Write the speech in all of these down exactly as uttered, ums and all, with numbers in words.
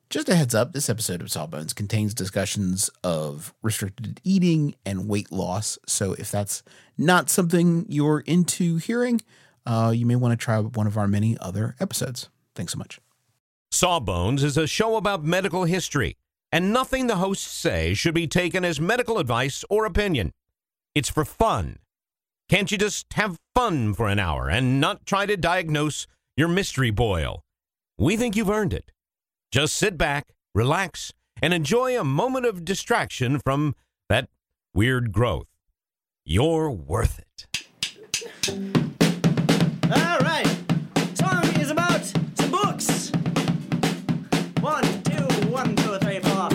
Just a heads up, this episode of Sawbones contains discussions of restricted eating and weight loss. So if that's not something you're into hearing, uh, you may want to try one of our many other episodes. Thanks so much. Sawbones is a show about medical history, and nothing the hosts say should be taken as medical advice or opinion. It's for fun. Can't you just have fun for an hour and not try to diagnose your mystery boil? We think you've earned it. Just sit back, relax, and enjoy a moment of distraction from that weird growth. You're worth it. All right. Song is about some books. One, two, one, two, three, four.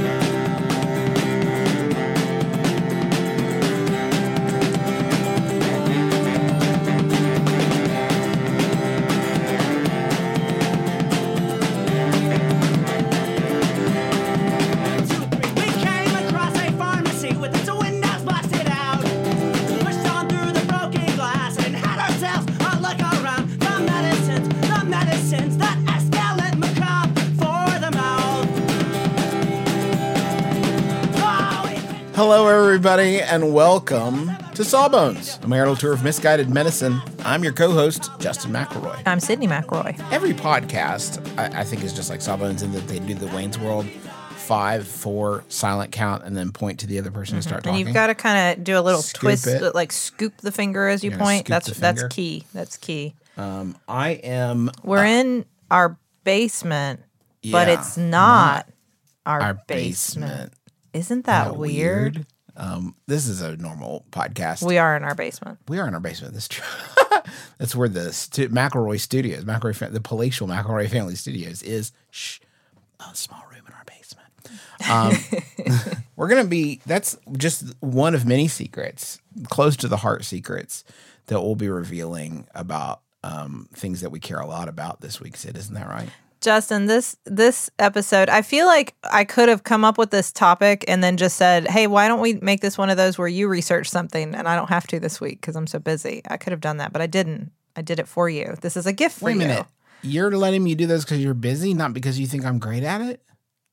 Hello, everybody, and welcome to Sawbones, a marital tour of misguided medicine. I'm your co-host, Justin McElroy. I'm Sydney McElroy. Every podcast, I, I think, is just like Sawbones in that they do the Wayne's World five, four, silent count, and then point to the other person mm-hmm. and start talking. And you've got to kind of do a little Scoop twist, it. like scoop the finger as you You're point. That's that's finger. key. That's key. Um, I am... We're uh, in our basement, yeah, but it's not, not our, our basement. basement. Isn't that, that weird? weird? Um, this is a normal podcast. We are in our basement. We are in our basement. That's true. That's where the stu- McElroy Studios, McElroy, fa- the palatial McElroy Family Studios is. Shh, a small room in our basement. Um, we're gonna be. That's just one of many secrets, close to the heart secrets, that we'll be revealing about um, things that we care a lot about this week. Sid, isn't that right? Justin, this this episode, I feel like I could have come up with this topic and then just said, hey, why don't we make this one of those where you research something and I don't have to this week because I'm so busy. I could have done that, but I didn't. I did it for you. This is a gift for Wait a you. minute. You're letting me do this because you're busy, not because you think I'm great at it?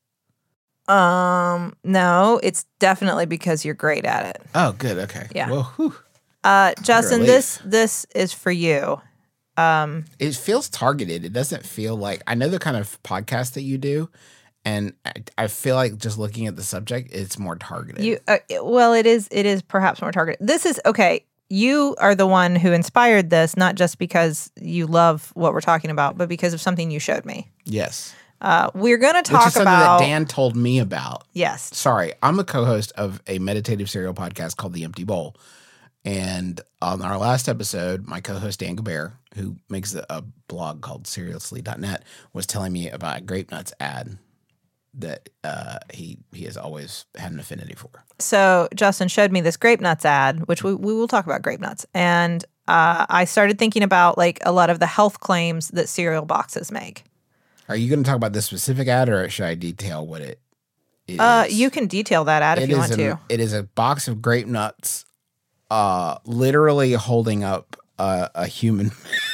Um, no, it's definitely because you're great at it. Oh, good. Okay. Yeah. Well, whew. Uh, Justin, this this is for you. Um, it feels targeted. It doesn't feel like, I know the kind of podcast that you do, and I, I feel like just looking at the subject, it's more targeted. You uh, well, it is. It is perhaps more targeted. This is okay. You are the one who inspired this, not just because you love what we're talking about, but because of something you showed me. Yes. Uh, we're going to talk Which is something about that Dan told me about. Yes. Sorry, I'm a co-host of a meditative serial podcast called The Empty Bowl. And on our last episode, my co-host Dan Gabert, who makes a blog called seriously dot net, was telling me about a Grape Nuts ad that uh, he he has always had an affinity for. So Justin showed me this Grape Nuts ad, which we, we will talk about Grape Nuts. And uh, I started thinking about like a lot of the health claims that cereal boxes make. Are you going to talk about this specific ad, or should I detail what it is? Uh, you can detail that ad if it you want a, to. It is a box of Grape Nuts, uh, literally holding up a, a human...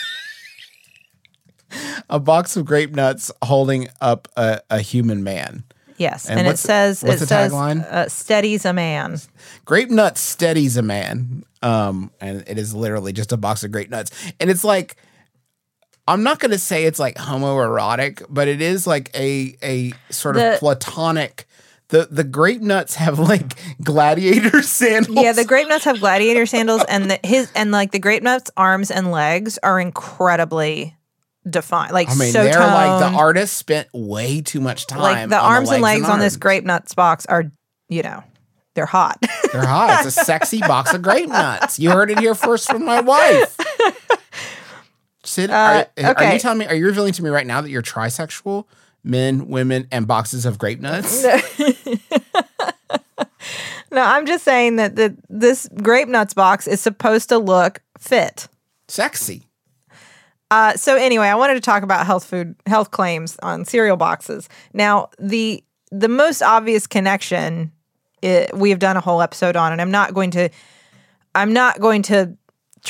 a box of Grape Nuts holding up a, a human man. Yes, and, and it says what's it the says tagline? Uh, steadies a man. Grape Nuts steadies a man. Um, and it is literally just a box of Grape Nuts, and it's like, I'm not going to say it's like homoerotic, but it is like a a sort The- of platonic. The the Grape Nuts have like gladiator sandals. Yeah, the Grape Nuts have gladiator sandals, and the, his and like the Grape Nuts arms and legs are incredibly defined. Like I mean, so they're toned. like the artist spent way too much time. Like the on arms the and legs on this arms. Grape Nuts box are, you know, they're hot. They're hot. It's a sexy box of Grape Nuts. You heard it here first from my wife. Sid, Uh, are, are okay. you telling me? Are you revealing to me right now that you're trisexual? Men, women, and boxes of Grape Nuts. No, I'm just saying that the, this Grape Nuts box is supposed to look fit. Sexy. Uh, so anyway, I wanted to talk about health food health claims on cereal boxes. Now, the the most obvious connection it, we have done a whole episode on, and I'm not going to I'm not going to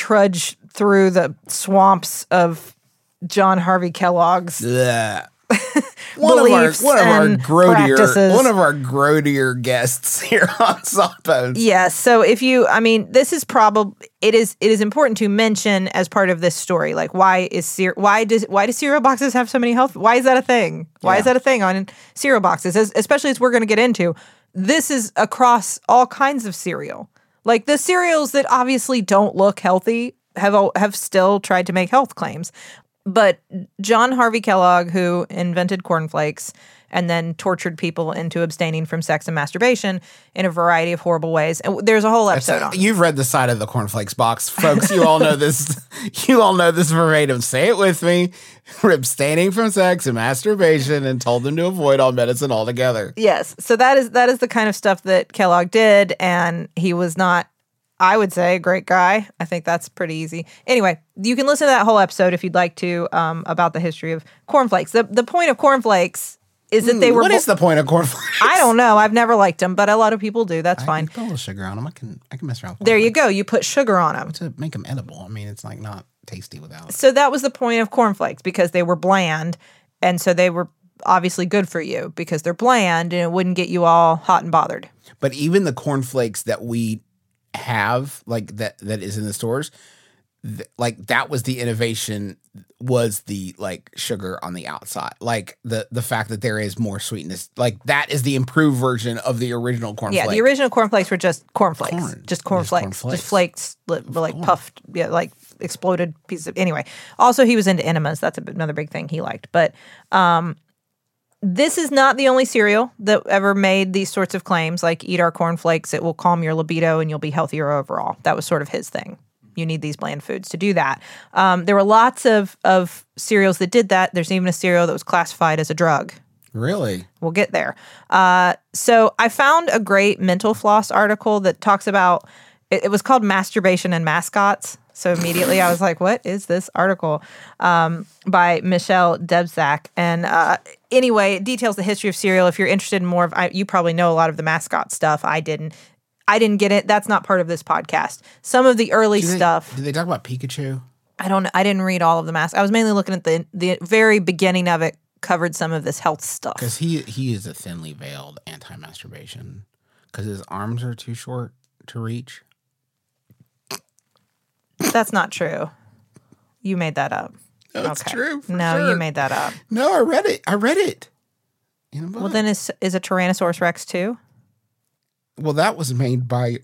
trudge through the swamps of John Harvey Kellogg's Blech. one of our beliefs one of our and grodier practices. one of our grodier guests here on Sawbones. Yes. So if you, I mean, this is probably it is it is important to mention as part of this story. Like, why is cere- why does why do cereal boxes have so many health? Why is that a thing? Why Yeah. is that a thing on cereal boxes? As, especially as we're going to get into, this is across all kinds of cereal. Like the cereals that obviously don't look healthy have al- have still tried to make health claims. But John Harvey Kellogg, who invented cornflakes and then tortured people into abstaining from sex and masturbation in a variety of horrible ways. And there's a whole episode on it. You've read the side of the cornflakes box, folks. You all know this. You all know this verbatim. Say it with me. We're abstaining from sex and masturbation and told them to avoid all medicine altogether. Yes. So that is that is the kind of stuff that Kellogg did, and he was not, I would say, a great guy. I think that's pretty easy. Anyway, you can listen to that whole episode if you'd like to, um, about the history of cornflakes. The the point of cornflakes is that they were. What bo- is the point of cornflakes? I don't know. I've never liked them, but a lot of people do. That's I fine. can put a little sugar on them. I can I can mess around with There you cornflakes go. You put sugar on them. to make them edible. I mean, it's like not tasty without. So that was the point of cornflakes, because they were bland, and so they were obviously good for you because they're bland and it wouldn't get you all hot and bothered. But even the cornflakes that we have, like that that is in the stores, th- like that was the innovation, was the like sugar on the outside, like the the fact that there is more sweetness, like that is the improved version of the original cornflake. Yeah, the original cornflakes were just cornflakes, Corn. just cornflakes, cornflakes. just flakes, li- like puffed, yeah, like exploded pieces of. Anyway, also he was into enemas. That's a, another big thing he liked. But um, this is not the only cereal that ever made these sorts of claims. Like, eat our cornflakes; it will calm your libido and you'll be healthier overall. That was sort of his thing. You need these bland foods to do that. Um, there were lots of of cereals that did that. There's even a cereal that was classified as a drug. Really? We'll get there. Uh, so I found a great Mental Floss article that talks about, it, it was called Masturbation and Mascots. So immediately I was like, what is this article? Um, by Michelle Debsack. And uh, anyway, it details the history of cereal. If you're interested in more of, I, you probably know a lot of the mascot stuff. I didn't. I didn't get it. That's not part of this podcast. Some of the early Do they, stuff. Did they talk about Pikachu? I don't. I didn't read all of the mascots. I was mainly looking at the the very beginning of it. Covered some of this health stuff. Because he he is a thinly veiled anti-masturbation. Because his arms are too short to reach. That's not true. You made that up. No, it's true. for No, sure. you made that up. No, I read it. I read it. In a book. Well, then is is a Tyrannosaurus Rex too? Well, that was made by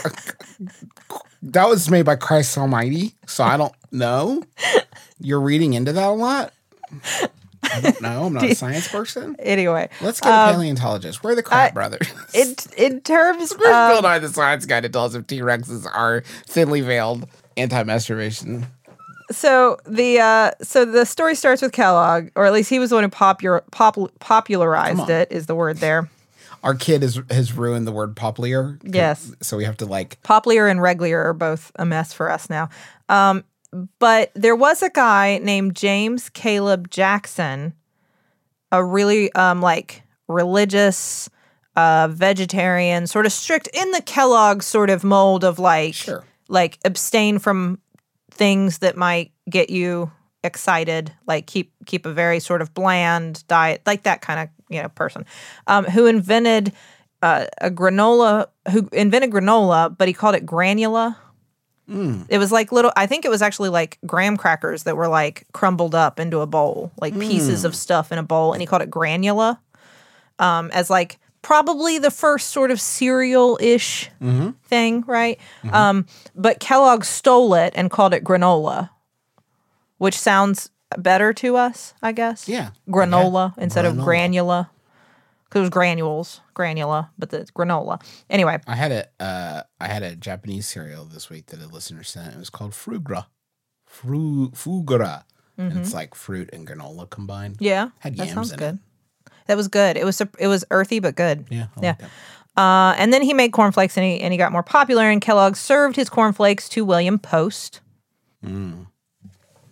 that was made by Christ Almighty. So I don't know. You're reading into that a lot. I don't know. I'm not a science person. Anyway, Let's get a um, paleontologist. We're the Crap I- Brothers. in in terms Where's Bill of Nye the Science Guy to tell us if T Rexes are thinly veiled anti-masturbation? so the uh, so the story starts with Kellogg, or at least he was the one who popular pop, popularized on. it. Is the word there? Our kid has has ruined the word popular. Yes. So we have to like. Popular and regular are both a mess for us now. Um, but there was a guy named James Caleb Jackson, a really um, like religious, uh, vegetarian, sort of strict in the Kellogg sort of mold of like, Sure. like abstain from things that might get you excited, like keep keep a very sort of bland diet, like that kind of you know person, um, who invented uh, a granola, who invented granola, but he called it granula. Mm. It was like little, I think it was actually like graham crackers that were like crumbled up into a bowl, like pieces of stuff in a bowl. And he called it granula um, as like probably the first sort of cereal-ish Mm-hmm. thing, right? Um, but Kellogg stole it and called it granola, which sounds better to us, I guess. Yeah. Granola Yeah. instead of Granola. granula. Because it was granules, granula, but it's granola. Anyway, I had a uh, I had a Japanese cereal this week that a listener sent. It was called Frugra. Fru Fugura. And it's like fruit and granola combined. yeah, Had that yams sounds in good. it. That was good. It was sup- it was earthy but good. Yeah. I Yeah. like that. Uh, and then he made cornflakes and he and he got more popular. And Kellogg served his cornflakes to William Post. Mm.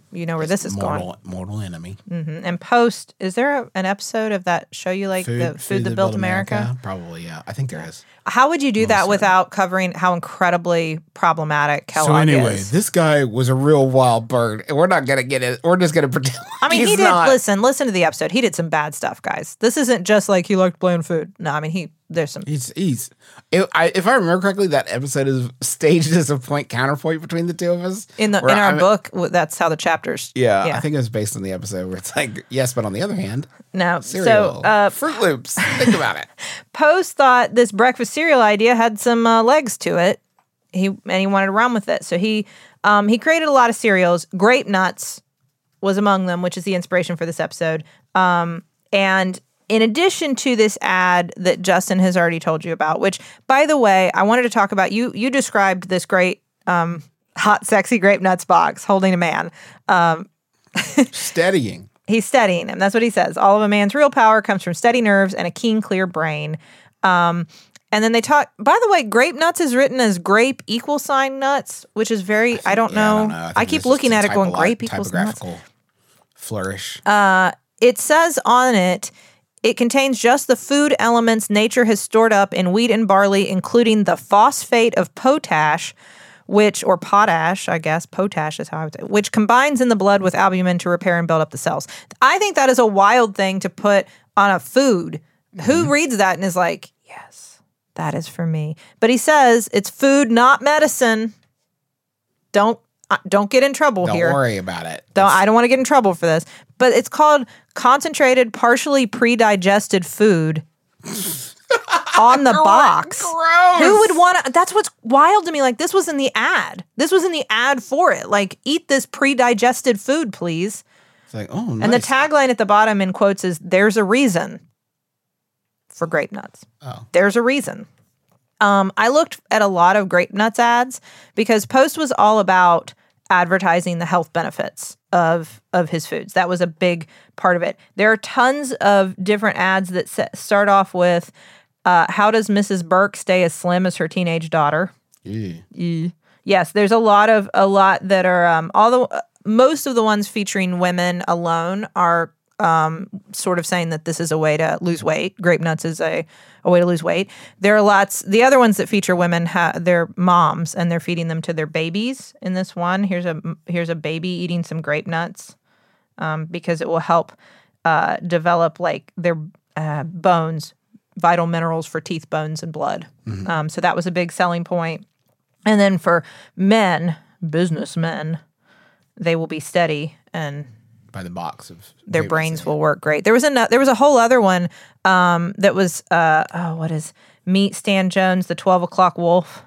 you know where this is mortal, going. Mortal enemy. hmm And post, is there a, an episode of that show you like, Food, the Food, Food That, Built America? Probably, yeah. I think there is. How would you do Most that certainly. without covering how incredibly problematic Kellogg So anyway, is? this guy was a real wild bird, and we're not gonna get it. We're just gonna pretend. Like I mean, he's he did. not. Listen, listen to the episode. He did some bad stuff, guys. This isn't just like he liked bland food. No, I mean he. There's some. He's he's. If I, if I remember correctly, that episode is staged as a point counterpoint between the two of us. In the where in our I'm- book, w- that's how the chapters. Yeah, yeah. I think it was based on the episode where it's like yes, but on the other hand, No, cereal, so uh, Fruit Loops. Think about it. Post thought this breakfast cereal idea had some uh, legs to it. He and he wanted to run with it. So he um, he created a lot of cereals. Grape Nuts was among them, which is the inspiration for this episode. Um, and in addition to this ad that Justin has already told you about, which, by the way, I wanted to talk about. You you described this great um, hot, sexy Grape Nuts box holding a man. Um, Steadying. He's steadying him. That's what he says. All of a man's real power comes from steady nerves and a keen, clear brain. Um, and then they talk. By the way, Grape Nuts is written as grape equal sign nuts, which is very. I, don't Yeah, know. I I, don't know. I think keep that's looking just at a it, going typolo- grape equals nuts. typographical flourish. It says on it, it contains just the food elements nature has stored up in wheat and barley, including the phosphate of potash, which, or potash, I guess, potash is how I would say, which combines in the blood with albumin to repair and build up the cells. I think that is a wild thing to put on a food. Mm-hmm. Who reads that and is like, yes, that is for me. But he says it's food, not medicine. Don't uh, don't get in trouble Don't here. worry about it. Don't, I don't want to get in trouble for this, but it's called concentrated, partially pre-digested food on the box. Gross. Who would want to? That's what's wild to me. Like, this was in the ad. This was in the ad for it. Like, eat this pre-digested food, please. It's like, oh, nice. And the tagline at the bottom in quotes is, "There's a reason for Grape Nuts. Oh. There's a reason." Um, I looked at a lot of Grape Nuts ads because Post was all about advertising the health benefits of of his foods. That was a big part of it. There are tons of different ads that set, start off with, uh, "How does Missus Burke stay as slim as her teenage daughter?" Ew. Yes, there's a lot of a lot that are um, all the uh, most of the ones featuring women alone are um, sort of saying that this is a way to lose weight. Grape Nuts is a, a way to lose weight. There are lots. The other ones that feature women, ha- they're moms and they're feeding them to their babies. In this one, here's a here's a baby eating some Grape Nuts um, because it will help uh, develop like their uh, bones, vital minerals for teeth, bones, and blood. Mm-hmm. Um, so that was a big selling point. And then for men, businessmen, they will be steady and By the box of their Grape brains Nuts. will work great. There was a there was a whole other one um, that was uh, oh what is Meet Stan Jones, the twelve o'clock wolf,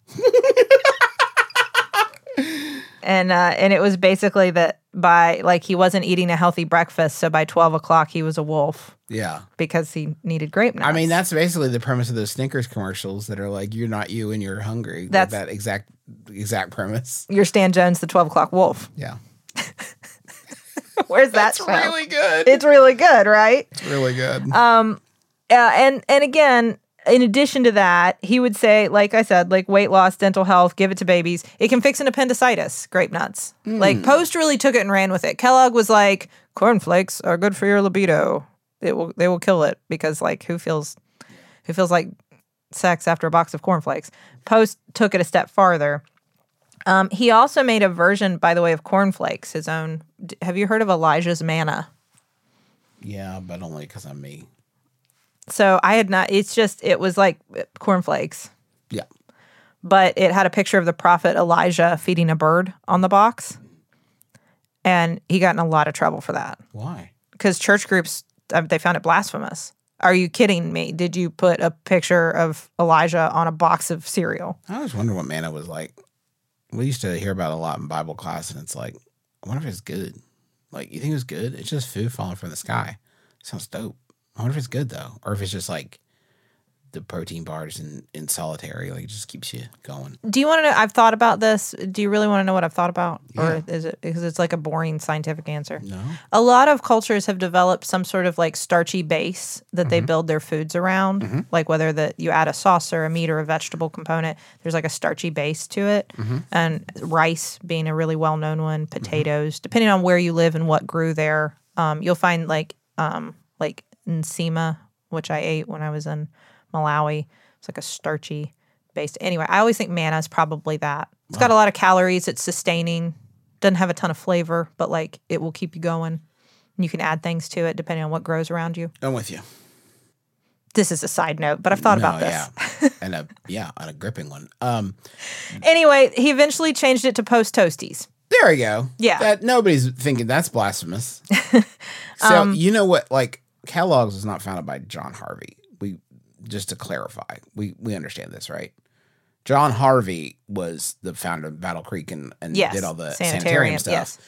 and uh, and it was basically that by like he wasn't eating a healthy breakfast, so by twelve o'clock he was a wolf Yeah. because he needed grape nuts. I mean, that's basically the premise of those Snickers commercials that are like, you're not you and you're hungry. Like That's- that exact exact premise. you're Stan Jones, the twelve o'clock wolf. Yeah. Where's that? That's show? really good. It's really good, right? It's really good. Uh, and and again, in addition to that, he would say, like I said, like weight loss, dental health, give it to babies. It can fix an appendicitis. Grape Nuts. Like Post really took it and ran with it. Kellogg was like, cornflakes are good for your libido. It will they will kill it because like who feels who feels like sex after a box of cornflakes? Post took it a step farther. Um, he also made a version, by the way, of cornflakes. His own. d- Have you heard of Elijah's Manna? yeah, but only because I'm me. So I had not. It's just it was like cornflakes, Yeah. but it had a picture of the prophet Elijah feeding a bird on the box, and he got in a lot of trouble for that Why? because church groups uh, they found it blasphemous. Are you kidding me? Did you put a picture of Elijah on a box of cereal? I always wonder what manna was like. We used to hear about it a lot in Bible class, and it's like, I wonder if it's good. Like, you think it's good? It's just food falling from the sky. Sounds dope. I wonder if it's good, though. Or if it's just like the protein bars in, in solitary. Like, it just keeps you going. Do you want to know? I've thought about this. Do you really want to know what I've thought about? Yeah. Or is it because it's like a boring scientific answer? No. A lot of cultures have developed some sort of like starchy base that Mm-hmm. they build their foods around. Mm-hmm. Like whether that you add a sauce or a meat or a vegetable component, there's like a starchy base to it. Mm-hmm. And rice being a really well known one, potatoes, mm-hmm. depending on where you live and what grew there, um, you'll find like um, like nsima, which I ate when I was in Malawi. It's like a starchy base. Anyway, I always think manna is probably that. It's wow. got a lot of calories. It's sustaining. Doesn't have a ton of flavor, but like it will keep you going. And you can add things to it depending on what grows around you. I'm with you. This is a side note, but I've thought no, about this. Yeah. and a yeah, on a gripping one. Um, anyway, he eventually changed it to Post Toasties. There we go. Yeah. That nobody's thinking that's blasphemous. so um, you know what? Like Kellogg's was not founded by John Harvey. We just to clarify, we we understand this, right? John Harvey was the founder of Battle Creek and, and yes, did all the sanitarium, sanitarium stuff. Yes.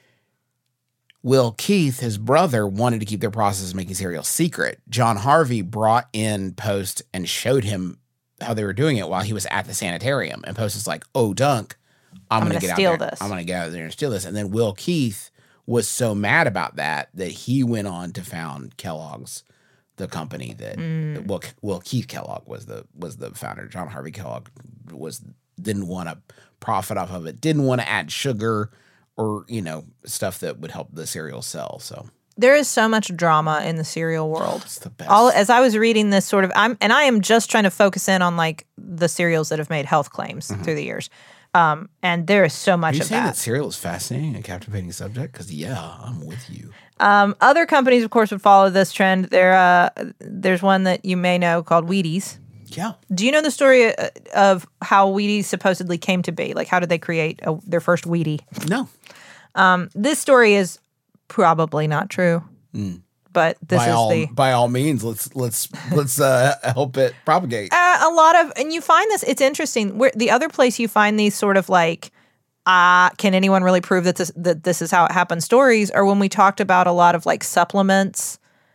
Will Keith, his brother, wanted to keep their process of making cereal secret. John Harvey brought in Post and showed him how they were doing it while he was at the sanitarium. And Post is like, "Oh, Dunk, I'm, I'm going to get steal out there. this. I'm going to get out there and steal this." And then Will Keith was so mad about that that he went on to found Kellogg's, the company that mm. Will, Will Keith Kellogg was the was the founder. John Harvey Kellogg was didn't want to profit off of it. Didn't want to add sugar or, you know, stuff that would help the cereal sell. So there is so much drama in the cereal world. It's the best. All as I was reading this sort of, I'm and I am just trying to focus in on like the cereals that have made health claims mm-hmm. through the years. Um, and there is so much Are you of saying that. that cereal is fascinating and captivating subject? Because yeah, I'm with you. Um, other companies, of course, would follow this trend. There, uh, there's one that you may know called Wheaties. Yeah. Do you know the story of how Wheaties supposedly came to be? Like, how did they create a, their first Wheatie? No. Um, this story is probably not true, mm. but this by is all, the by all means. Let's let's let's uh, help it propagate. Uh, a lot of, and you find this. It's interesting. Where the other place you find these sort of like, uh, can anyone really prove that this that this is how it happened? Stories are when we talked about a lot of like supplements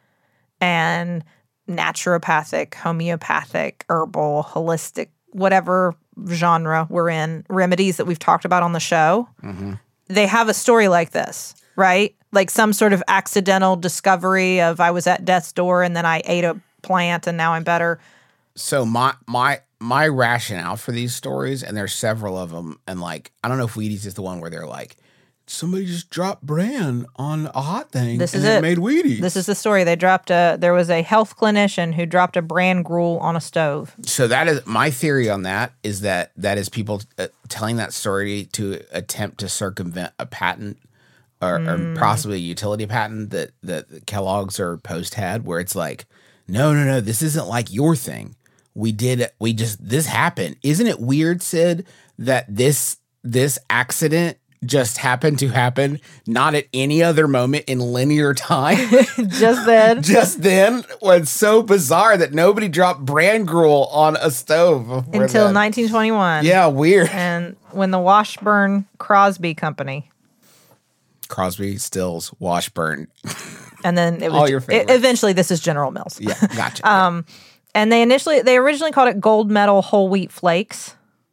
and naturopathic, homeopathic, herbal, holistic, whatever genre we're in, remedies that we've talked about on the show. Mm-hmm. They have a story like this, right? Like some sort of accidental discovery of I was at death's door and then I ate a plant and now I'm better. So my my my rationale for these stories, and there's several of them, and like I don't know if Wheaties is the one where they're like, somebody just dropped bran on a hot thing this and is it it made Wheaties. This is the story. They dropped a, there was a health clinician who dropped a bran gruel on a stove. So that is my theory on that is that that is people uh, telling that story to attempt to circumvent a patent or, mm. or possibly a utility patent that, that Kellogg's or Post had, where it's like, no, no, no, this isn't like your thing. We did, we just, this happened. Isn't it weird, Sid, that this this accident just happened to happen not at any other moment in linear time? Just then. Just then was so bizarre that nobody dropped bran gruel on a stove. Until then. nineteen twenty-one. Yeah, weird. And when the Washburn Crosby Company. Crosby, Stills, Washburn. And then it was all your favorites. It, eventually this is General Mills. Yeah, gotcha. um, and they initially, they originally called it Gold Medal Whole Wheat Flakes.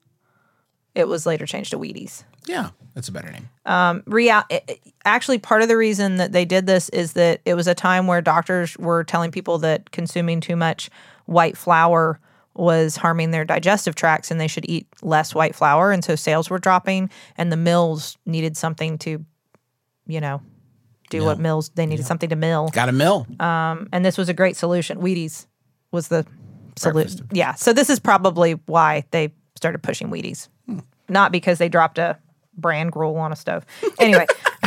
It was later changed to Wheaties. Yeah, that's a better name. Um, real, it, actually, part of the reason that they did this is that it was a time where doctors were telling people that consuming too much white flour was harming their digestive tracts and they should eat less white flour. And so sales were dropping and the mills needed something to, you know, do Mill. what mills, they needed yeah. something to mill. Got a mill. Um, and this was a great solution. Wheaties was the solution. Yeah. So this is probably why they started pushing Wheaties. Hmm. Not because they dropped a bran gruel on a stove. Anyway.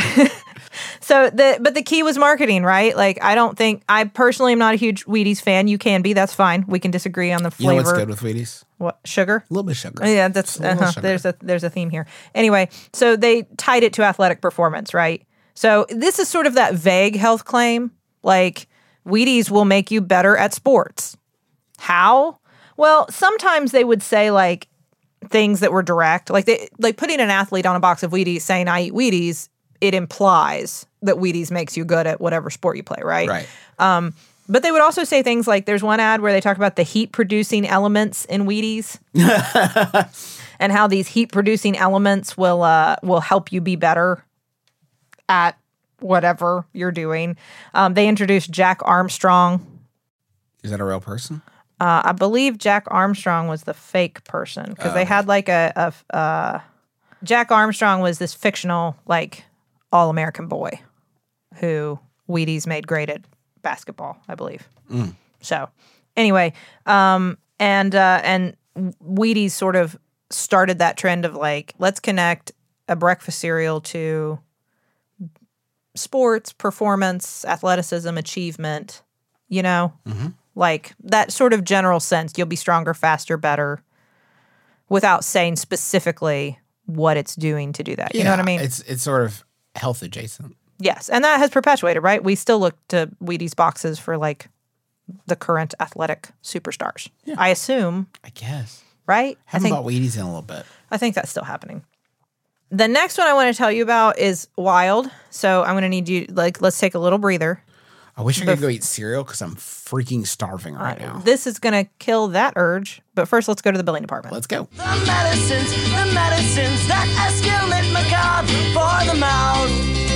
So the but the key was marketing, right? Like I don't think I personally am not a huge Wheaties fan. You can be, that's fine. We can disagree on the flavor. You know what's good with Wheaties? What, sugar? A little bit of sugar. Yeah, that's uh-huh. there's a there's a theme here. Anyway, so they tied it to athletic performance, right? So this is sort of that vague health claim, like Wheaties will make you better at sports. How? Well, sometimes they would say like things that were direct, like they like putting an athlete on a box of Wheaties saying I eat Wheaties, it implies that Wheaties makes you good at whatever sport you play, right? Right. Um, But they would also say things like, there's one ad where they talk about the heat-producing elements in Wheaties and how these heat-producing elements will uh, will help you be better at whatever you're doing. Um, they introduced Jack Armstrong. Is that a real person? Uh, I believe Jack Armstrong was the fake person because oh, they okay. had like a, a uh, Jack Armstrong was this fictional like all-American boy who Wheaties made great at basketball, I believe. Mm. So anyway, um, and uh, and Wheaties sort of started that trend of like, let's connect a breakfast cereal to sports, performance, athleticism, achievement, you know? Mm-hmm. Like that sort of general sense, you'll be stronger, faster, better, without saying specifically what it's doing to do that. You yeah, know what I mean? It's it's sort of health adjacent. Yes, and that has perpetuated, right? We still look to Wheaties boxes for like the current athletic superstars. Yeah. I assume. I guess. Right? I haven't I think, bought Wheaties in a little bit. I think that's still happening. The next one I want to tell you about is wild. So I'm going to need you, like, let's take a little breather. I wish I could go eat cereal because I'm freaking starving right uh, now. This is going to kill that urge. But first, let's go to the billing department. Let's go. The medicines, the medicines that escalate macabre for the mouth.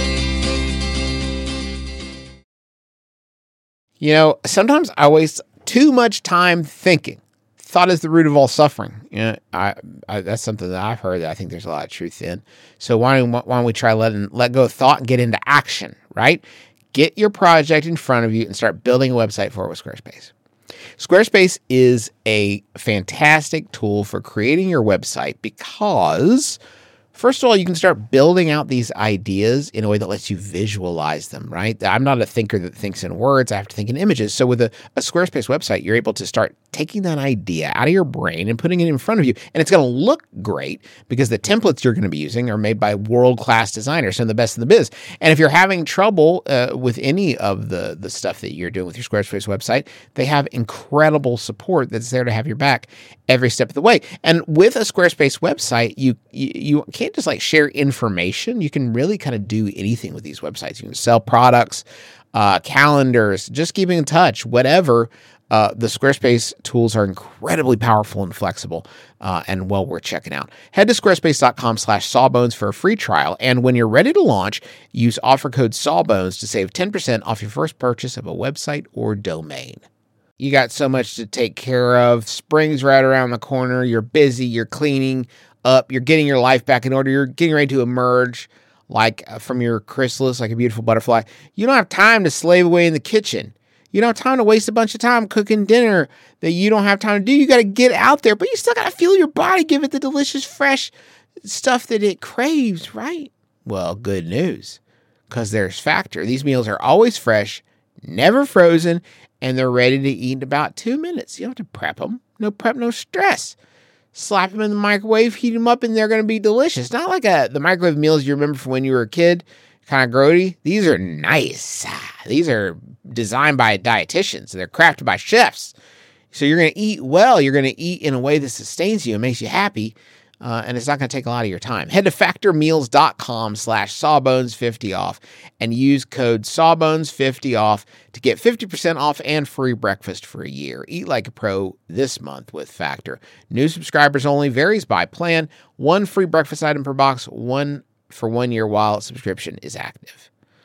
You know, sometimes I waste too much time thinking. Thought is the root of all suffering. You know, I, I that's something that I've heard that I think there's a lot of truth in. So why don't, why don't we try letting let go of thought and get into action, right? Get your project in front of you and start building a website for it with Squarespace. Squarespace is a fantastic tool for creating your website because, first of all, you can start building out these ideas in a way that lets you visualize them, right? I'm not a thinker that thinks in words. I have to think in images. So with a, a Squarespace website, you're able to start taking that idea out of your brain and putting it in front of you. And it's going to look great because the templates you're going to be using are made by world-class designers, some of the best in the biz. And if you're having trouble uh, with any of the, the stuff that you're doing with your Squarespace website, they have incredible support that's there to have your back every step of the way. And with a Squarespace website, you, you, you can't just like share information. You can really kind of do anything with these websites. You can sell products, uh, calendars, just keeping in touch, whatever. Uh, the Squarespace tools are incredibly powerful and flexible uh, and well worth checking out. Head to squarespace.com slash sawbones for a free trial. And when you're ready to launch, use offer code sawbones to save ten percent off your first purchase of a website or domain. You got so much to take care of. Spring's right around the corner. You're busy. You're cleaning up. You're getting your life back in order. You're getting ready to emerge like uh, from your chrysalis, like a beautiful butterfly. You don't have time to slave away in the kitchen. You don't have time to waste a bunch of time cooking dinner that you don't have time to do. You got to get out there, but you still got to feel your body, give it the delicious, fresh stuff that it craves, right? Well, good news, because there's Factor. These meals are always fresh, never frozen, and they're ready to eat in about two minutes. You don't have to prep them. No prep, no stress. Slap them in the microwave, heat them up, and they're going to be delicious. Not like a, the microwave meals you remember from when you were a kid, kind of grody. These are nice. These are designed by dietitians. They're crafted by chefs. So you're going to eat well. You're going to eat in a way that sustains you and makes you happy. Uh, and it's not going to take a lot of your time. Head to factormeals.com slash sawbones50 off and use code sawbones fifty off to get fifty percent off and free breakfast for a year. Eat like a pro this month with Factor. New subscribers only, varies by plan. One free breakfast item per box, one for one year while subscription is active.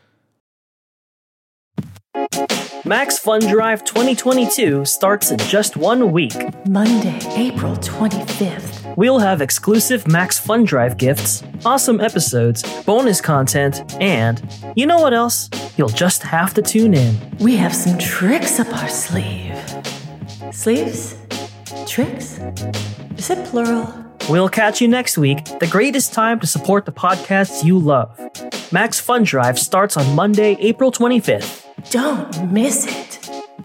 Max Fun Drive twenty twenty-two starts in just one week. Monday, April twenty-fifth. We'll have exclusive Max Fun Drive gifts, awesome episodes, bonus content, and you know what else? You'll just have to tune in. We have some tricks up our sleeve. Sleeves? Tricks? Is it plural? We'll catch you next week, the greatest time to support the podcasts you love. Max Fun Drive starts on Monday, April twenty-fifth. Don't miss it.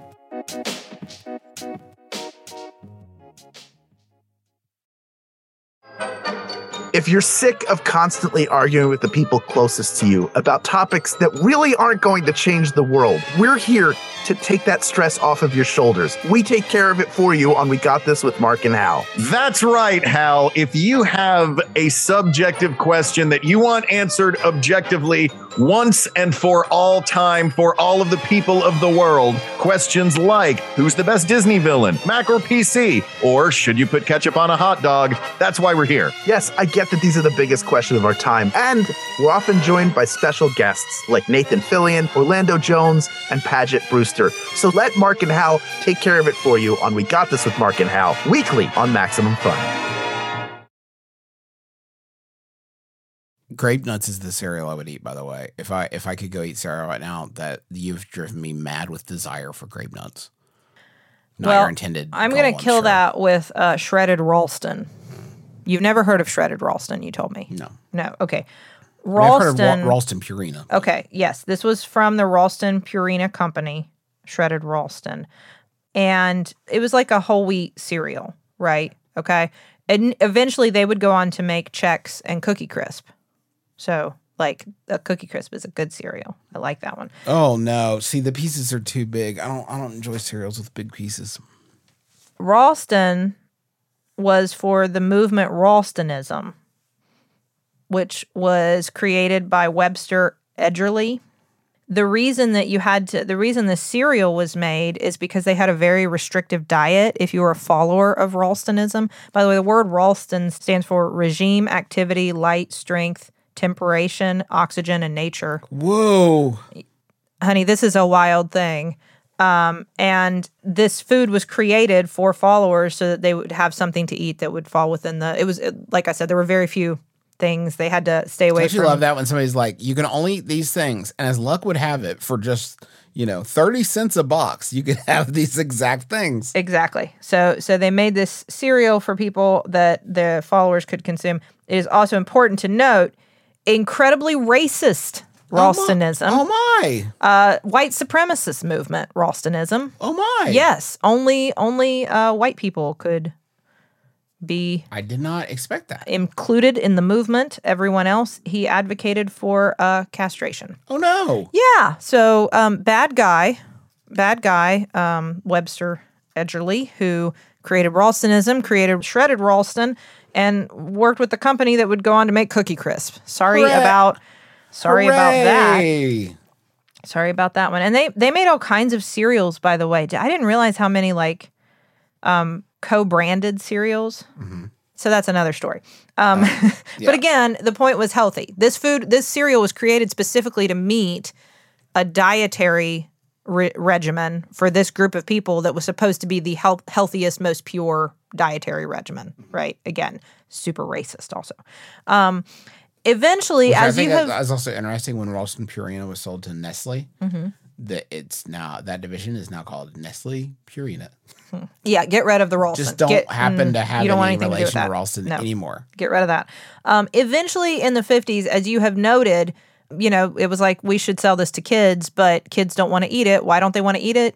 If you're sick of constantly arguing with the people closest to you about topics that really aren't going to change the world, we're here to take that stress off of your shoulders. We take care of it for you on We Got This with Mark and Hal. That's right, Hal. If you have a subjective question that you want answered objectively once and for all time for all of the people of the world, questions like, who's the best Disney villain, Mac or P C, or should you put ketchup on a hot dog? That's why we're here. Yes, I get that these are the biggest questions of our time, and we're often joined by special guests like Nathan Fillion, Orlando Jones, and Paget Brewster. So let Mark and Hal take care of it for you on We Got This with Mark and Hal, weekly on Maximum Fun. Grape Nuts is the cereal I would eat, by the way. If I if I could go eat cereal right now, that you've driven me mad with desire for Grape Nuts. Not well, your intended I'm goal, going to kill sure. that with uh, shredded Ralston. You've never heard of shredded Ralston, you told me. No. No, okay. I mean, I've heard of Ralston. Ra- Ralston Purina. Okay, yes. This was from the Ralston Purina Company, shredded Ralston. And it was like a whole wheat cereal, right? Okay. And eventually they would go on to make Chex and Cookie Crisp. So, like, a Cookie Crisp is a good cereal. I like that one. Oh no! See, the pieces are too big. I don't. I don't enjoy cereals with big pieces. Ralston was for the movement Ralstonism, which was created by Webster Edgerly. The reason that you had to, the reason the cereal was made is because they had a very restrictive diet if you were a follower of Ralstonism. By the way, the word Ralston stands for regime, activity, light, strength, temperation, oxygen, and nature. Whoa. Honey, this is a wild thing. Um, and this food was created for followers so that they would have something to eat that would fall within the, it was, it, like I said, there were very few things. They had to stay away Don't you from. love that when somebody's like, you can only eat these things, and as luck would have it, for just, you know, thirty cents a box, you could have these exact things. Exactly. So so they made this cereal for people that the followers could consume. It is also important to note, incredibly racist Ralstonism. Oh my. Uh, white supremacist movement Ralstonism. Oh my. Yes. Only only uh, white people could be I did not expect that. included in the movement. Everyone else, he advocated for uh, castration. Oh no. Yeah. So um, bad guy, bad guy, um, Webster Edgerly, who created Ralstonism, created shredded Ralston, and worked with the company that would go on to make Cookie Crisp. Sorry Hooray. about, sorry about that. Hooray. Sorry about that one. And they they made all kinds of cereals, by the way. I didn't realize how many like um, co-branded cereals. Mm-hmm. So that's another story. Um, yeah. But again, the point was healthy. This food, this cereal was created specifically to meet a dietary re- regimen for this group of people that was supposed to be the health- healthiest, most pure dietary regimen, right? Again, super racist also. Um, eventually, Which as I think you have... that was also interesting when Ralston Purina was sold to Nestle. Mm-hmm. That it's now, that division is now called Nestle Purina. Yeah, get rid of the Ralston. Just don't Get- happen mm, to have you don't want any anything to do with relation to that. Ralston No. anymore. Get rid of that. Um, eventually, in the fifties, as you have noted, you know, it was like, we should sell this to kids, but kids don't want to eat it. Why don't they want to eat it?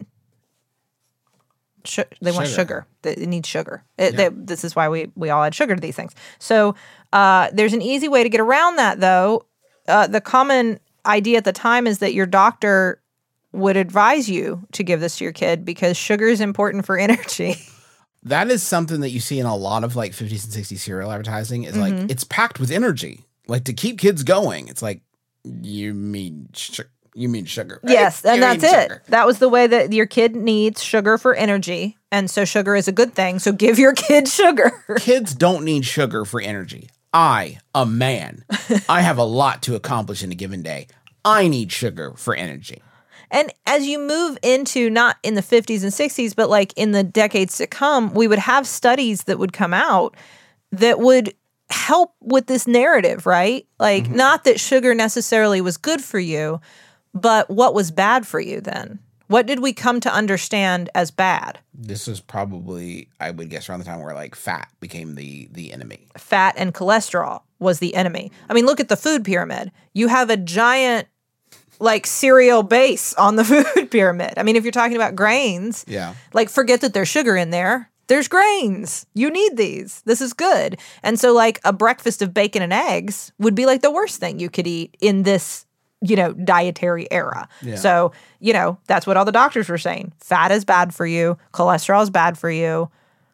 Sh- they want Sugar. sugar. They it needs sugar. It, they, this is why we, we all add sugar to these things. So uh, there's an easy way to get around that, though. Uh, the common idea at the time is that your doctor would advise you to give this to your kid because sugar is important for energy. That is something that you see in a lot of like fifties and sixties cereal advertising is Mm-hmm. like, it's packed with energy. Like to keep kids going. It's like, you mean, sh- you mean sugar. Right? Yes, and You that's mean it. sugar. That was the way that your kid needs sugar for energy. And so sugar is a good thing. So give your kid sugar. Kids don't need sugar for energy. I, a man, I have a lot to accomplish in a given day. I need sugar for energy. And as you move into not in the fifties and sixties, but like in the decades to come, we would have studies that would come out that would help with this narrative, right? Like, Mm-hmm. not that sugar necessarily was good for you, but what was bad for you then? What did we come to understand as bad? This was probably, I would guess, around the time where like fat became the the enemy. Fat and cholesterol was the enemy. I mean, look at the food pyramid. You have a giant like cereal base on the food pyramid. I mean, if you're talking about grains, Yeah. like forget that there's sugar in there. There's grains. You need these. This is good. And so like a breakfast of bacon and eggs would be like the worst thing you could eat in this you know, dietary era. Yeah. So, you know, that's what all the doctors were saying. Fat is bad for you. Cholesterol is bad for you.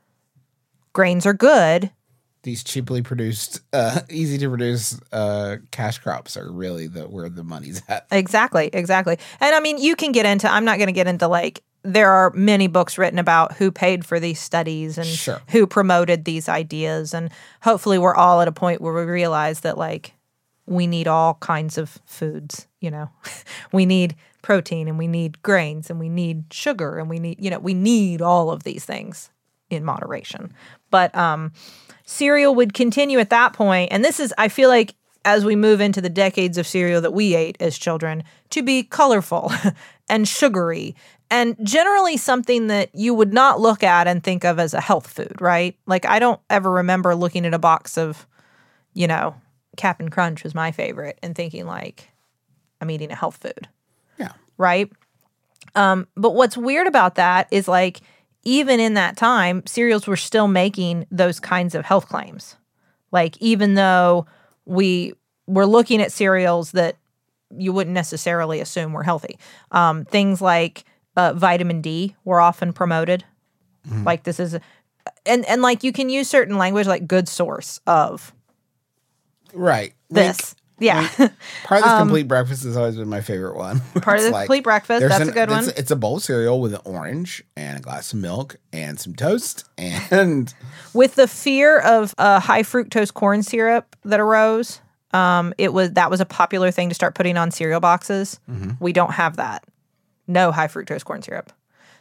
Grains are good. These cheaply produced, uh, easy to produce uh, cash crops are really the where the money's at. Exactly, exactly. And I mean, you can get into, I'm not going to get into like, there are many books written about who paid for these studies and Sure. who promoted these ideas. And hopefully we're all at a point where we realize that like we need all kinds of foods, you know. We need protein and we need grains and we need sugar and we need, you know, we need all of these things in moderation. But um, cereal would continue at that point. And this is, I feel like, as we move into the decades of cereal that we ate as children, to be colorful and sugary and generally something that you would not look at and think of as a health food, right? Like, I don't ever remember looking at a box of, you know, Cap'n Crunch was my favorite and thinking like, I'm eating a health food. Yeah. Right? Um, but what's weird about that is like, even in that time, cereals were still making those kinds of health claims. Like, even though we were looking at cereals that you wouldn't necessarily assume were healthy. Um, things like uh, vitamin D were often promoted. Mm-hmm. Like, this is, a, and, and like, you can use certain language like good source of Right. this. Like, yeah. part of this Um, complete breakfast has always been my favorite one. Part of It's the like, complete breakfast. there's That's an- a good it's, one. It's a bowl of cereal with an orange and a glass of milk and some toast and With the fear of uh, high fructose corn syrup that arose, um, it was that was a popular thing to start putting on cereal boxes. Mm-hmm. We don't have that. No high fructose corn syrup.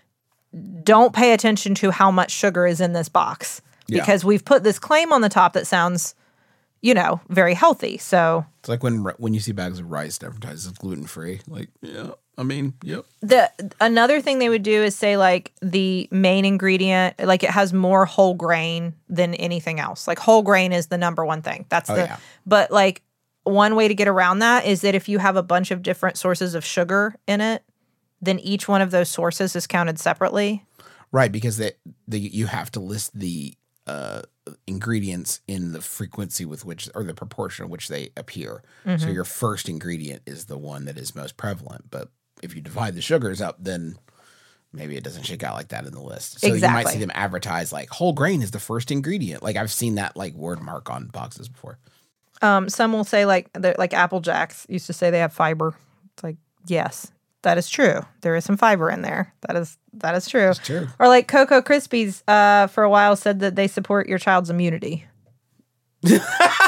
Don't pay attention to how much sugar is in this box Yeah. because we've put this claim on the top that sounds, you know, very healthy. So it's like when when you see bags of rice advertised as gluten free. Like, yeah, I mean, yep. the another thing they would do is say like the main ingredient, like it has more whole grain than anything else. Like whole grain is the number one thing. That's Oh, the yeah. but like one way to get around that is that if you have a bunch of different sources of sugar in it, then each one of those sources is counted separately. Right, because they, the you have to list the uh, ingredients in the frequency with which, or the proportion in which they appear. Mm-hmm. So your first ingredient is the one that is most prevalent. But if you divide the sugars up, then maybe it doesn't shake out like that in the list. So you might Exactly. see them advertise like whole grain is the first ingredient. Like I've seen that like word mark on boxes before. Um, some will say like they're- like Apple Jacks used to say they have fiber. It's like, yes, that is true. There is some fiber in there. That is that is true. It's true. Or like Cocoa Krispies, uh, for a while said that they support your child's immunity because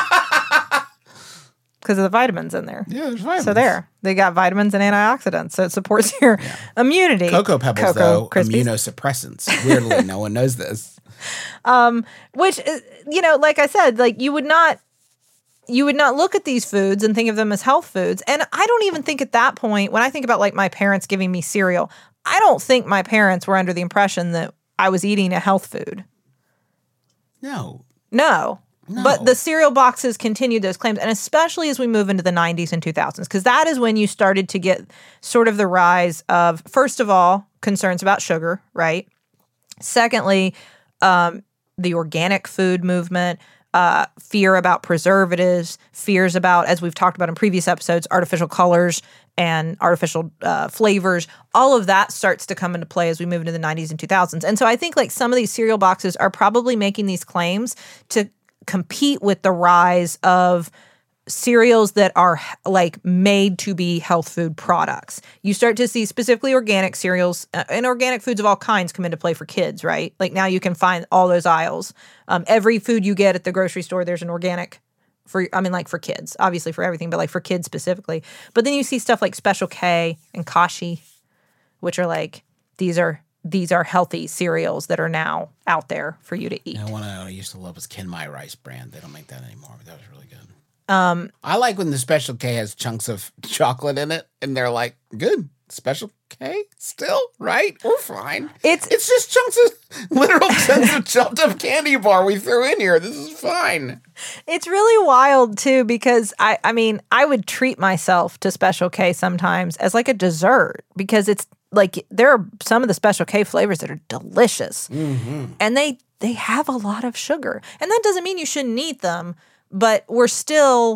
of the vitamins in there. Yeah, there's vitamins. So there, they got vitamins and antioxidants, so it supports your immunity. Cocoa Pebbles, Cocoa though, Krispies. immunosuppressants. Weirdly, no one knows this. Which is, you know, like I said, like you would not you would not look at these foods and think of them as health foods. And I don't even think at that point, when I think about like my parents giving me cereal, I don't think my parents were under the impression that I was eating a health food. No. No. No. But the cereal boxes continued those claims, and especially as we move into the nineties and two thousands, because that is when you started to get sort of the rise of, first of all, concerns about sugar, right? Secondly, um, the organic food movement, uh, fear about preservatives, fears about, as we've talked about in previous episodes, artificial colors and artificial uh, flavors. All of that starts to come into play as we move into the nineties and two thousands. And so I think like some of these cereal boxes are probably making these claims to compete with the rise of cereals that are like made to be health food products. You start to see specifically organic cereals uh, and organic foods of all kinds come into play for kids, right? Like now you can find all those aisles. Um, every food you get at the grocery store, there's an organic for, I mean, like for kids, obviously for everything, but like for kids specifically. But then you see stuff like Special K and Kashi, which are like, these are these are healthy cereals that are now out there for you to eat. And one I used to love was Kenmai Rice brand. They don't make that anymore, but that was really good. Um, I like when the Special K has chunks of chocolate in it, and they're like, good. Special K still, right? We're fine. It's It's just chunks of, literal chunks of chopped up candy bar we threw in here. This is fine. It's really wild too because I I mean, I would treat myself to Special K sometimes as like a dessert because it's like there are some of the Special K flavors that are delicious. Mm-hmm. And they they have a lot of sugar. And that doesn't mean you shouldn't eat them, but we're still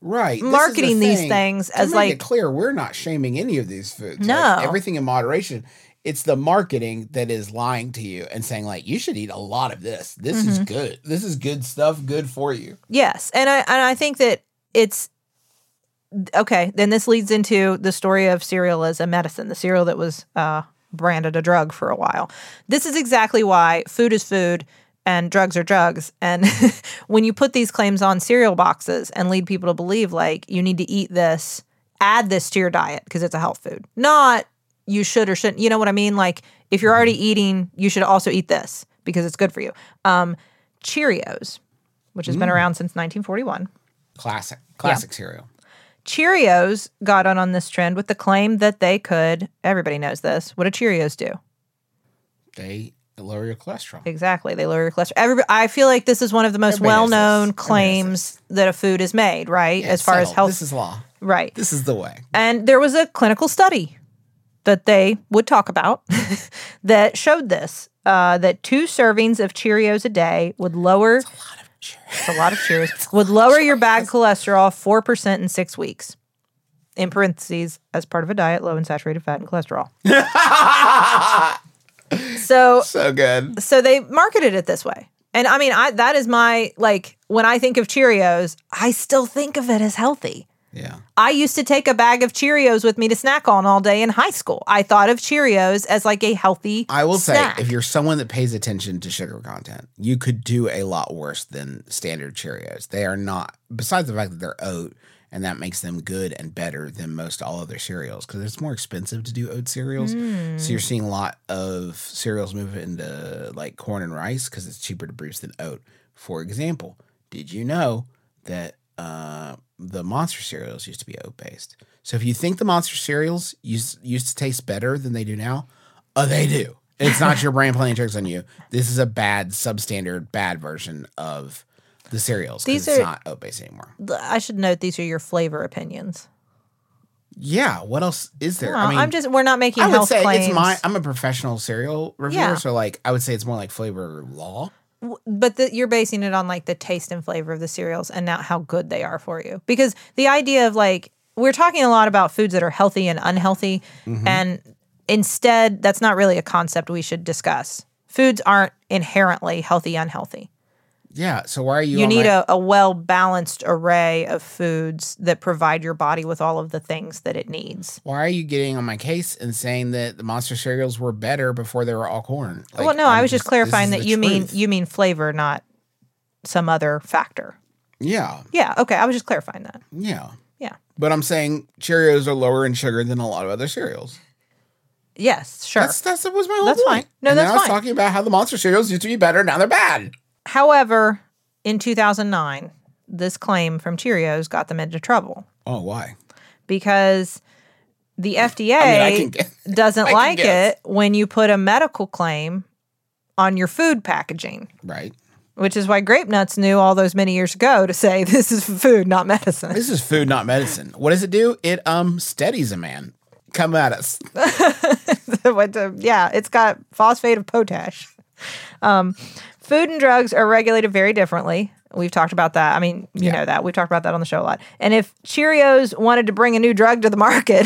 right. This is the marketing these thing. things To as make like it clear, we're not shaming any of these foods. No. Like, everything in moderation. It's the marketing that is lying to you and saying like, you should eat a lot of this. This Mm-hmm. is good. This is good stuff. Good for you. yes, and I and I think that it's okay. Then this leads into the story of cereal as a medicine, the cereal that was uh, branded a drug for a while. This is exactly why food is food and drugs are drugs. And when you put these claims on cereal boxes and lead people to believe like you need to eat this, add this to your diet because it's a health food, not you should or shouldn't. You know what I mean? Like if you're already eating, you should also eat this because it's good for you. Um, Cheerios, which has been around since nineteen forty-one. Classic. Classic cereal. Cheerios got on on this trend with the claim that they could, everybody knows this, what do Cheerios do? They lower your cholesterol. Exactly. They lower your cholesterol. Everybody, I feel like this is one of the most Everybody knows well-known this. Everybody knows claims that a food is made, right? Yeah, as far as settled. health. This is law. right. This is the way. And there was a clinical study that they would talk about that showed this, uh, that two servings of Cheerios a day would lower, A lot of cheer. it's a lot of Cheerios, would lower your bad cholesterol four percent in six weeks. In parentheses, as part of a diet low in saturated fat and cholesterol. so, So good. so they marketed it this way. And I mean, I that is my, like, when I think of Cheerios, I still think of it as healthy. Yeah. I used to take a bag of Cheerios with me to snack on all day in high school. I thought of Cheerios as like a healthy I will snack. say, if you're someone that pays attention to sugar content, you could do a lot worse than standard Cheerios. They are not, besides the fact that they're oat, and that makes them good and better than most all other cereals because it's more expensive to do oat cereals. Mm. So you're seeing a lot of cereals move into like corn and rice because it's cheaper to produce than oat. For example, did you know that uh, the Monster cereals used to be oat based? So if you think the Monster cereals used, used to taste better than they do now, oh, they do. It's not your brain playing tricks on you. This is a bad, substandard, bad version of the cereals. These These it's are- not oat based anymore. I should note these are your flavor opinions. Yeah. What else is there? Well, I mean, I'm just, we're not making I would health say claims. it's my. I'm a professional cereal reviewer, Yeah. so like I would say it's more like flavor law. W- But the, you're basing it on like the taste and flavor of the cereals and not how good they are for you. Because the idea of like, we're talking a lot about foods that are healthy and unhealthy. Mm-hmm. And instead, that's not really a concept we should discuss. Foods aren't inherently healthy, unhealthy. Yeah. So why are you? You on need my- a, a well-balanced array of foods that provide your body with all of the things that it needs. Why are you getting on my case and saying that the Monster cereals were better before they were all corn? Like, well, no, I I'm was just this clarifying is that the you mean truth. you mean flavor, not some other factor. Yeah. Yeah, okay, I was just clarifying that. Yeah. Yeah. But I'm saying Cheerios are lower in sugar than a lot of other cereals. Yes, sure. That's that's that was my whole That's point. fine. No, and that's then I was fine. talking about how the Monster cereals used to be better, now they're bad. However, in two thousand nine, this claim from Cheerios got them into trouble Oh, why? because the F D A I mean, I can guess. doesn't I can like guess. it when you put a medical claim on your food packaging, Right. which is why Grape Nuts knew all those many years ago to say this is food, not medicine. This is food, not medicine. What does it do? It um steadies a man. Come at us. What the- yeah, it's got phosphate of potash. Um, food and drugs are regulated very differently. We've talked about that. I mean, you Yeah. know that. We've talked about that on the show a lot. And if Cheerios wanted to bring a new drug to the market,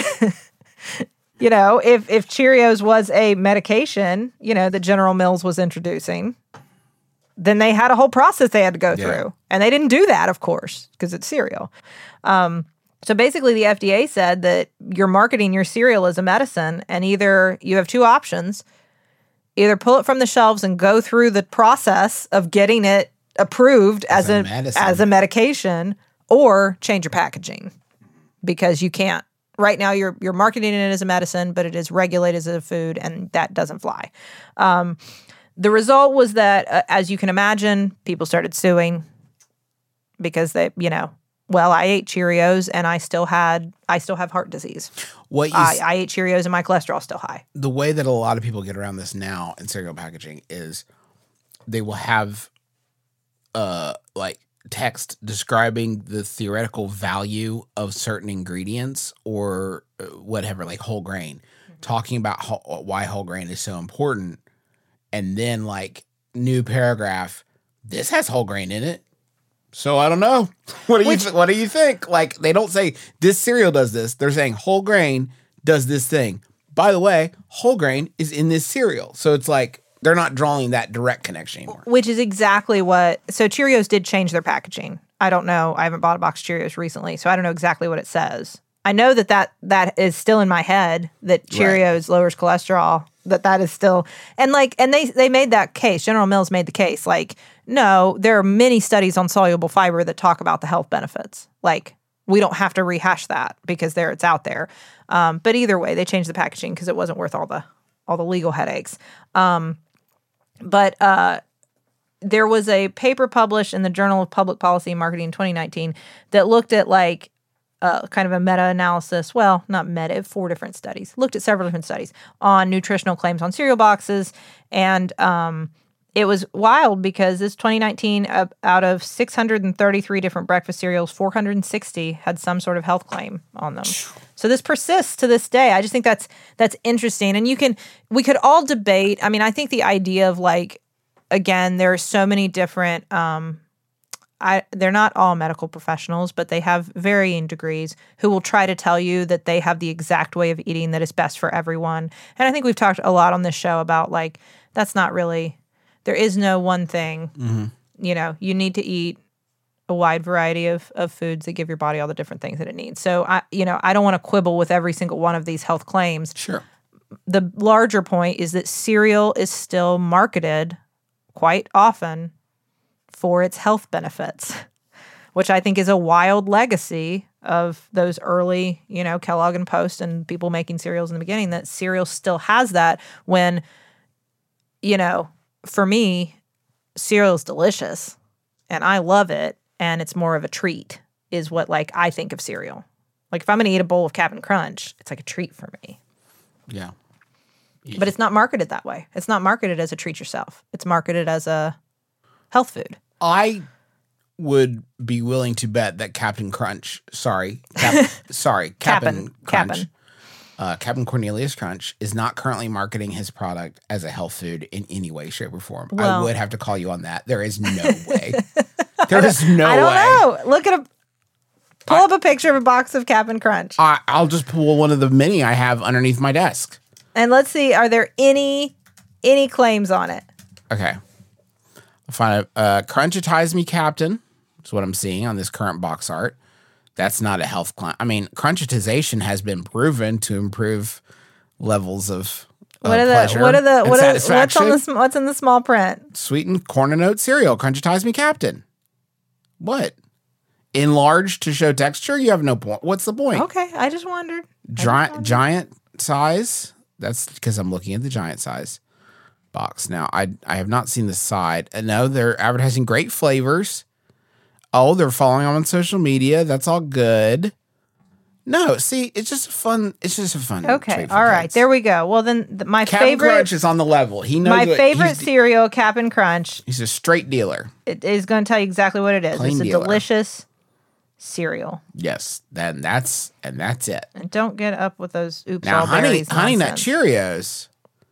you know, if if Cheerios was a medication, you know, that General Mills was introducing, then they had a whole process they had to go Yeah. through. And they didn't do that, of course, because it's cereal. Um, so basically, the F D A said that you're marketing your cereal as a medicine, and either you have two options: either pull it from the shelves and go through the process of getting it approved as, As a a, medicine. as a medication, or change your packaging because you can't. Right now, you're you're marketing it as a medicine, but it is regulated as a food, and that doesn't fly. Um, the result was that, uh, as you can imagine, people started suing because they, you know, well, I ate Cheerios and I still had, I still have heart disease. What you I, s- I ate Cheerios and my cholesterol's still high. the way that a lot of people get around this now in cereal packaging is they will have uh like text describing the theoretical value of certain ingredients or uh, whatever, like whole grain, talking about ho- why whole grain is so important, and then like new paragraph, this has whole grain in it. So I don't know. What do you Which- th- What do you think? Like they don't say this cereal does this. They're saying whole grain does this thing. By the way, whole grain is in this cereal. So it's like they're not drawing that direct connection anymore. Which is exactly what. So Cheerios did change their packaging. I don't know. I haven't bought a box of Cheerios recently, so I don't know exactly what it says. I know that that, that is still in my head that Cheerios right. lowers cholesterol. That that is still and like and they they made that case. General Mills made the case. Like no, there are many studies on soluble fiber that talk about the health benefits. Like we don't have to rehash that because there it's out there. Um, but either way, they changed the packaging because it wasn't worth all the all the legal headaches. Um, but uh, there was a paper published in the Journal of Public Policy and Marketing in twenty nineteen that looked at like uh, kind of a meta-analysis. Well, not meta, four different studies. Looked at several different studies on nutritional claims on cereal boxes, and um, it was wild because this twenty nineteen, uh, out of six hundred thirty-three different breakfast cereals, four hundred sixty had some sort of health claim on them. So this persists to this day. I just think that's that's interesting. And you can we could all debate. I mean, I think the idea of like, again, there are so many different um, I they're not all medical professionals, but they have varying degrees who will try to tell you that they have the exact way of eating that is best for everyone. And I think we've talked a lot on this show about like that's not really there is no one thing. Mm-hmm. You know, you need to eat a wide variety of, of foods that give your body all the different things that it needs. So, I, you know, I don't want to quibble with every single one of these health claims. Sure. The larger point is that cereal is still marketed quite often for its health benefits, which I think is a wild legacy of those early, you know, Kellogg and Post and people making cereals in the beginning, that cereal still has that when, you know, for me, cereal is delicious and I love it. And it's more of a treat is what like I think of cereal. Like if I'm going to eat a bowl of Cap'n Crunch, it's like a treat for me. Yeah. yeah. But it's not marketed that way. It's not marketed as a treat yourself. It's marketed as a health food. I would be willing to bet that Captain Crunch, sorry, Cap, sorry, Cap'n Crunch, Cap'n. Uh, Captain Cornelius Crunch is not currently marketing his product as a health food in any way, shape, or form. Well, I would have to call you on that. There is no way. There is no way. I don't know. Look at a pull I, up a picture of a box of Cap'n Crunch. I, I'll just pull one of the many I have underneath my desk. And let's see, are there any any claims on it? Okay. I'll find a uh, Crunchitize Me Captain. That's what I'm seeing on this current box art. That's not a health claim. I mean, crunchitization has been proven to improve levels of uh, what are the pleasure what are the and what are, satisfaction. what's on the what's in the small print? Sweetened corn and oat cereal. Crunchitize Me Captain. What? Enlarged to show texture? You have no point. What's the point? Okay, I just wondered. Giant, wondered. giant size. That's because I'm looking at the giant size box. Now, I I have not seen the side. Uh, no, they're advertising great flavors. Oh, they're following on social media. That's all good. No, see, it's just fun. It's just a fun. Okay, all right, there we go. Well, then the, my Cap'n favorite Crunch is on the level. He knows my what, favorite he's, cereal, Cap'n Crunch. He's a straight dealer. It is going to tell you exactly what it is. Plain it's a dealer. delicious cereal. Yes, then that's and that's it. And don't get up with those oops Now, all honey, berries honey nut nonsense. Cheerios,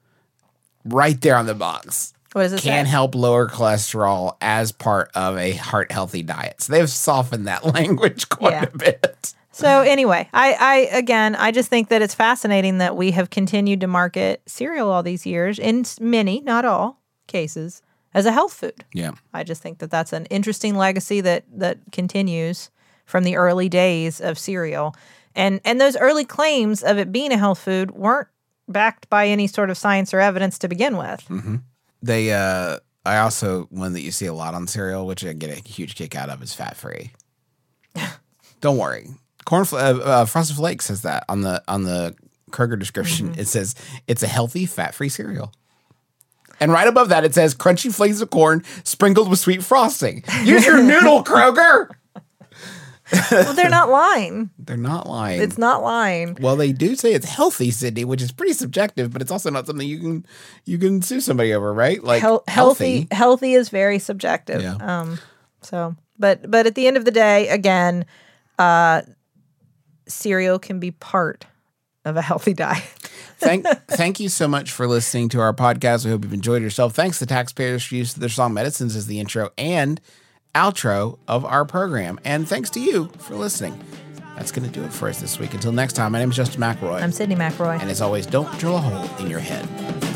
right there on the box. What does it Can say? help lower cholesterol as part of a heart healthy diet. So they've softened that language quite Yeah. a bit. So anyway, I, I again, I just think that it's fascinating that we have continued to market cereal all these years, in many, not all cases, as a health food. Yeah. I just think that that's an interesting legacy that that continues from the early days of cereal, and and those early claims of it being a health food weren't backed by any sort of science or evidence to begin with. Mm-hmm. They, uh, I also, one that you see a lot on cereal, which I get a huge kick out of, is fat free. Don't worry. Corn, uh, uh, Frosted Flakes says that on the on the Kroger description. Mm-hmm. It says it's a healthy, fat-free cereal. And right above that, it says crunchy flakes of corn sprinkled with sweet frosting. Use your noodle, Kroger. Well, they're not lying. They're not lying. It's not lying. Well, they do say it's healthy, Sydney, which is pretty subjective, but it's also not something you can you can sue somebody over, right? Like Hel- healthy. healthy, healthy is very subjective. Yeah. Um. So, but but at the end of the day, again, uh, cereal can be part of a healthy diet. thank thank you so much for listening to our podcast. We hope you've enjoyed yourself. Thanks to Taxpayers for use of their song Medicines as the intro and outro of our program. And thanks to you for listening. That's going to do it for us this week. Until next time, my name is Justin McElroy. I'm Sydney McElroy. And as always, don't drill a hole in your head.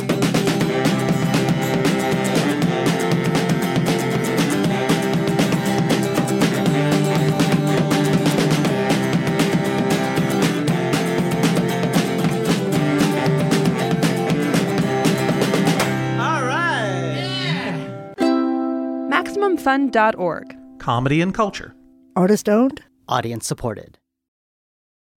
All right. Maximum Fun dot org. Comedy and culture. Artist owned. Audience supported.